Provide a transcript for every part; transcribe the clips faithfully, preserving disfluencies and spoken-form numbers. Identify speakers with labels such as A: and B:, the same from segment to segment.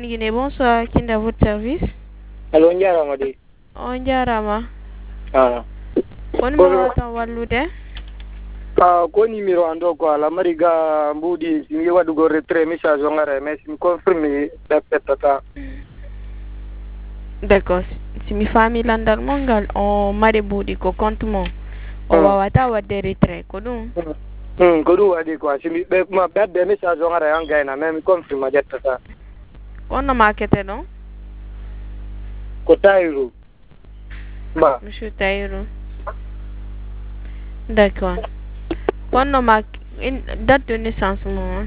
A: Guinée, bonsoir, qui est à votre service?
B: Allô, Ndiarama di.
A: On Ndiarama.
B: Ah.
A: On m'a walude?
B: Ah, ko numéro ando ko ala mariga mbudi mi wadu go retrait message ngare mais mi confirme répétata.
A: D'accord. Si mi famille landal mongal on mari budi ko compte mon. O wawata wadde retrait ko dum.
B: Hmm, ko du wadi ko si mi be ma bedde message ngare angayna mais mi confirme jettata.
A: On marketé non?
B: Ko Taïru. Ba.
A: Monsieur Taïru. D'accord. On ma une date de naissance moi.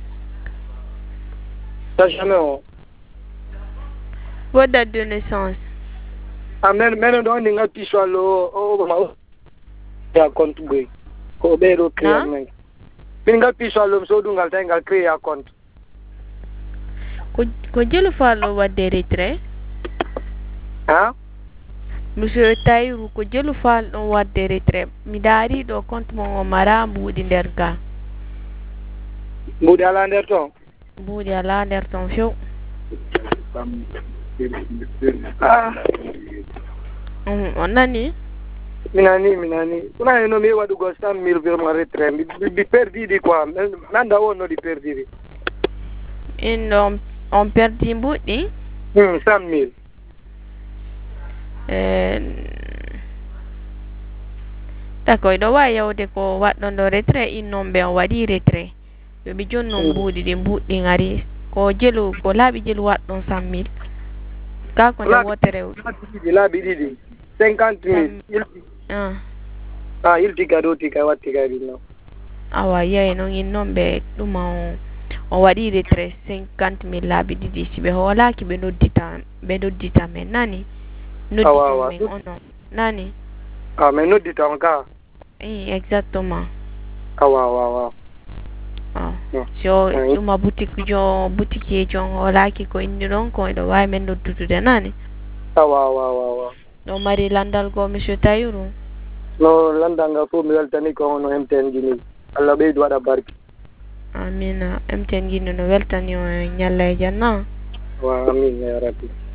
B: Ça jamais on.
A: Votre date de naissance?
B: Amen, men do ni ngati swalo o ma ya compte boy. Ko be ro créer men. Min ngati swalo so du ngal tay ngal créer compte.
A: Ko ko jël fallo wadde retrait?
B: Hein?
A: Monsieur Taïru ko jël fallo wadde retrait. Mi dari do compte mon mara mbudi nder ga.
B: Mbudi ala nder ton?
A: Mbudi ala nder ton few.
B: Ah.
A: Mm, on nani?
B: Minani, minani. Kuna eno mi wadu go cent mille virement retrait. Bi perdi di quoi? Nanda wono di perdi di.
A: In on, on perdi mbudi?
B: Hmm, cent mille.
A: Eh, d'accord, do wa yawde ko waddon do retrait in non be on wadi retrait. Yo bi jonno mbudi di mbudi ngari ko jelu ko labi jelu waddon cent mille. Ka ko ne wotere
B: labi didi cinquante mille.
A: Ah.
B: Ah, il tika do tika watti ka binno.
A: Awa yey non in non be dum on on wadi retrait cinquante mille labi didi sibe hola ki be noddita be noddita men nani.
B: Awa
A: men ono nani.
B: Ah, mais noddita onka.
A: Eh, exactement.
B: Awa awa awa.
A: Ah. So duma boutique jo boutique jo hola ki ko indi non ko do way men noddutude nani.
B: Awa awa awa.
A: No mari landal go monsieur Taïru.
B: No landanga fo mi weltani ko no M T N Guinée. Allah be do wada barki.
A: Amina M T N Guinée no weltani o nyalla e janna.
B: Wa amin ya rabbi.